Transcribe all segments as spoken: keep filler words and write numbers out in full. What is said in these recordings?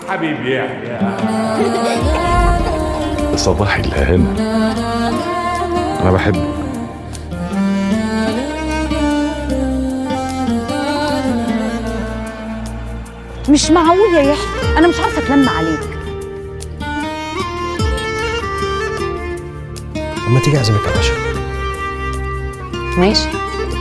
حبيبي يحيى. صباح الهنا، انا بحبك. مش معقول يا يحيى، انا مش عارفه اتلم عليك. اما تيجي اعزمك على العشاء. ماشي.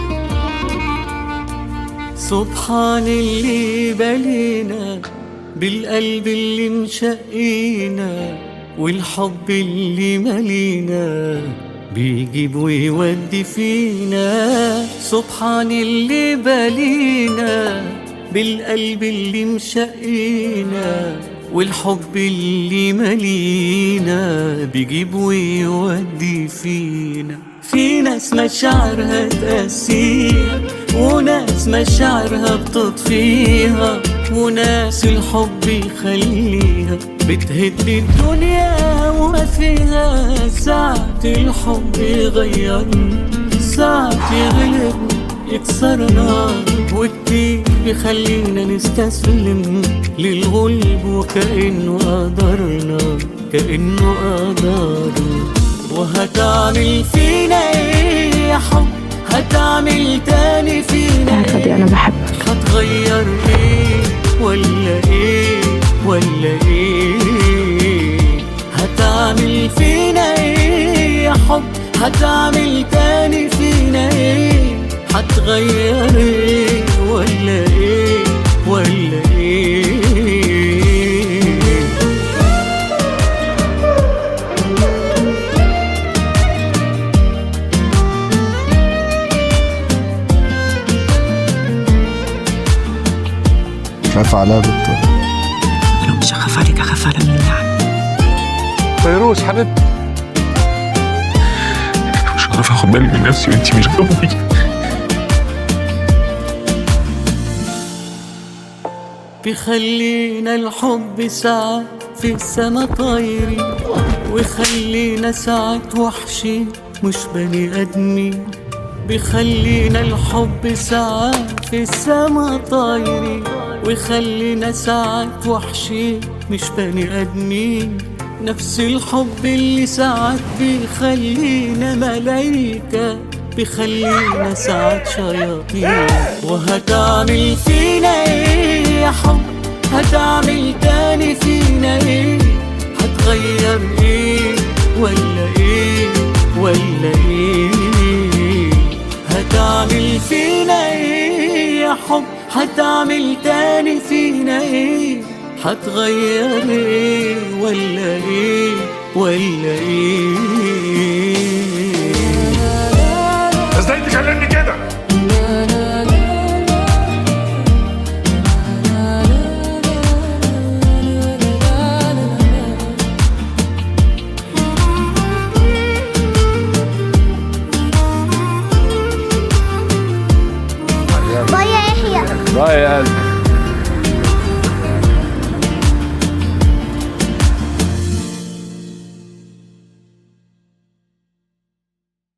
سبحان اللي بلينا بالقلب اللي انشقينا والحب اللي ملينا بيجيب ويودي فينا. سبحان اللي بلينا بالقلب اللي مشقينا والحب اللي ملينا بيجيب ويودي فينا. في ناس مشاعرها تقاسيها وناس مشاعرها بتطفيها وناس الحب يخليها بتهد الدنيا وما فيها. ساعة الحب يغيرنا، ساعة يغلبنا يكسرنا، وكتير بيخلينا نستسلم للغلب وكأنه قدرنا كأنه قدرنا. وهتعمل فينا ايه يا حب؟ هتعمل تاني فينا عارفه دي انا بحبك. هتغير ايه ولا ايه ولا ايه؟ هتعمل فينا ايه يا حب؟ هتعمل تاني فينا ايه؟ هتغير ايه ولا ايه ولا ايه؟ خاف عليها دكتور. لو مش هخاف عليك هخاف على مين يعني؟ فيروز حبيبتي، مش عارف اخد بالي من نفسي وانتي مش جنبي. بيخلينا الحب ساعات في السما طايرين ويخلينا ساعات وحشين مش بني ادمين. بيخلينا الحب ساعات في السما طايرين ويخلينا ساعات وحشين مش بني ادمين. نفس الحب اللي ساعات بيخلينا ملايكة بيخلينا ساعات شياطين. وهتعمل فينا ايه يا حب؟ هتعمل تاني فينا ايه؟ هتغير ايه ولا ايه ولا ايه؟ هتعمل فينا ايه يا حب؟ هتعمل تاني فينا ايه؟ هتغير ايه ولا ايه ولا ايه؟ ازاي تكلمني كده؟ باي يا يحيى. باي يا قلبي.